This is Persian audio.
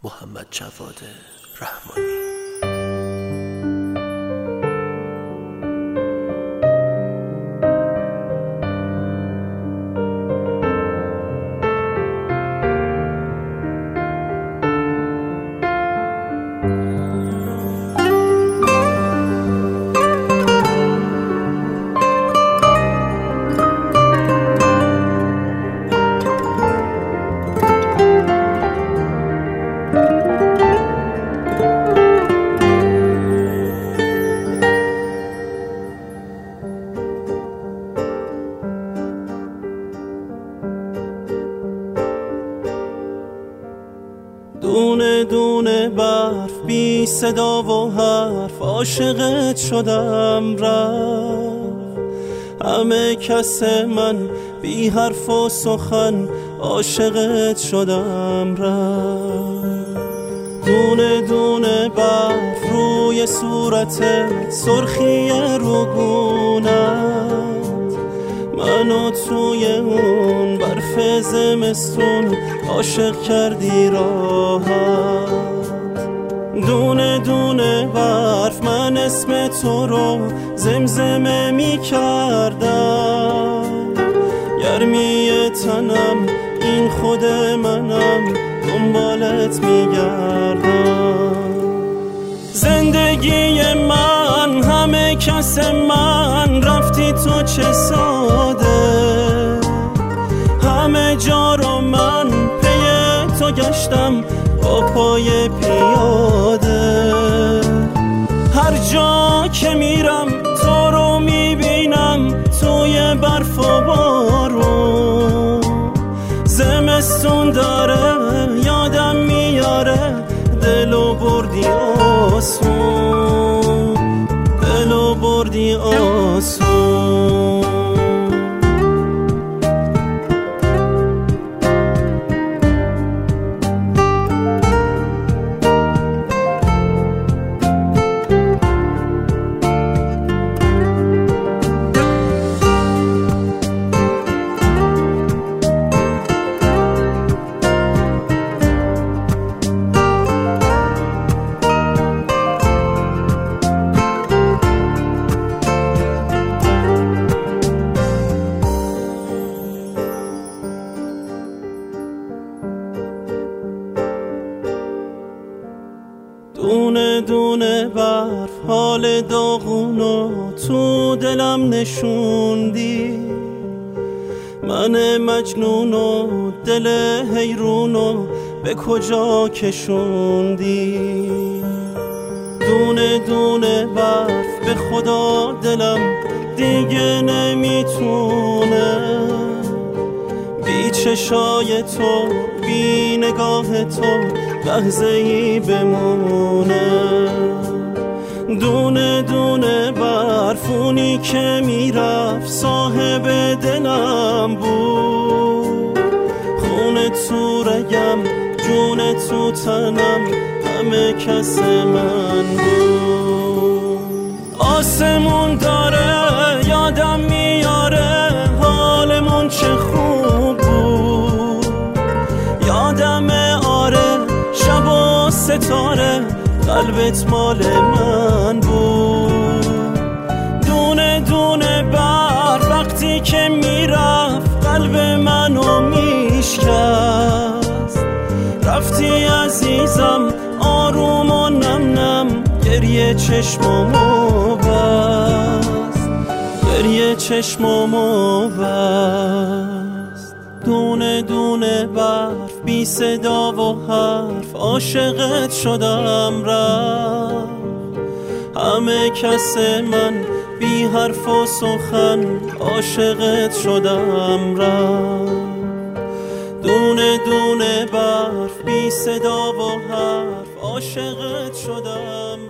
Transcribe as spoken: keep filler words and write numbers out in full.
محمد جواد رحمانی. دونه دونه برف بی صدا و حرف عاشقت شدم رفت. همه کس من بی حرف و سخن عاشقت شدم رفت. دونه دونه برف روی صورتت، سرخی روگونت، منو توی اون برف زمستون عاشق کردی راحت. دونه دونه برف من اسم تو رو زمزمه می کردم. گرمی تنم این خود منم، دنبالت می گردم. زندگی من همه کس من، رفتی تو چه ساده. همه جا رو من پی تو گشتم با پای پیاده. هر جا که میرم تو رو میبینم توی برف و بارون. زمستون داره یادم میاره دلو بردی آسون، دلو بردی آسون. دونه دونه برف حال داغونو تو دلم نشوندی. من مجنونو دل حیرونو به کجا کشوندی. دونه دونه برف به خدا دلم دیگه نمیتونه بی چشای تو، بی نگاه تو لحظه ای بمونه. دونه دونه برفونی که میرفت صاحب دلم بود. خون تو رگم، جون تو تنم، همه کس من بود. آسمون داره یادم میاره حالمون چه خوب بود. یادمه آره شب و ستاره قلبت مال من بود. دونه دونه برف وقتی که میرفت قلب منو میشکست. رفتی عزیزم آروم و نم نم، گریه چشمامو بست، گریه چشمامو بست. دونه دونه برف بی صدا و حرف عاشقت شدم رفت. همه کس من بی حرف و سخن عاشقت شدم رفت. دونه دونه برف بی صدا و حرف عاشقت شدم